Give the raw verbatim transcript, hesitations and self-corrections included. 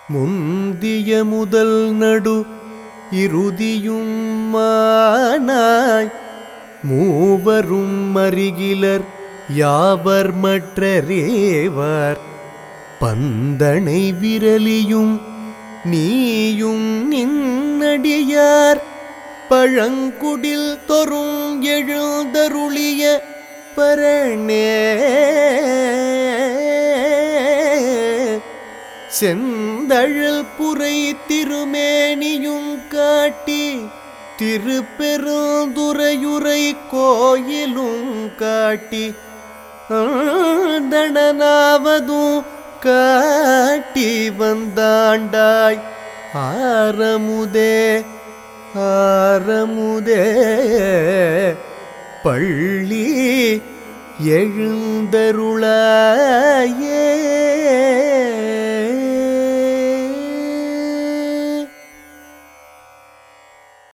முந்திய முதல் நடு இறுதியும் மானாய் மூவரும் மருகிலர் யாவர் மற்றரேவார் பந்தனை விரலியும் நீயும் நின்னடியார் பழங்குடில் தொறும் எழுந்தருளிய பரணே செந்தழல் புரை திருமேனியும் காட்டி திருப்பெருந்துறையுரை கோயிலும் காட்டி ஆண்டனாவதும் காட்டி வந்தாண்டாய் ஆரமுதே ஆரமுதே பள்ளி எழுந்தருளாயே.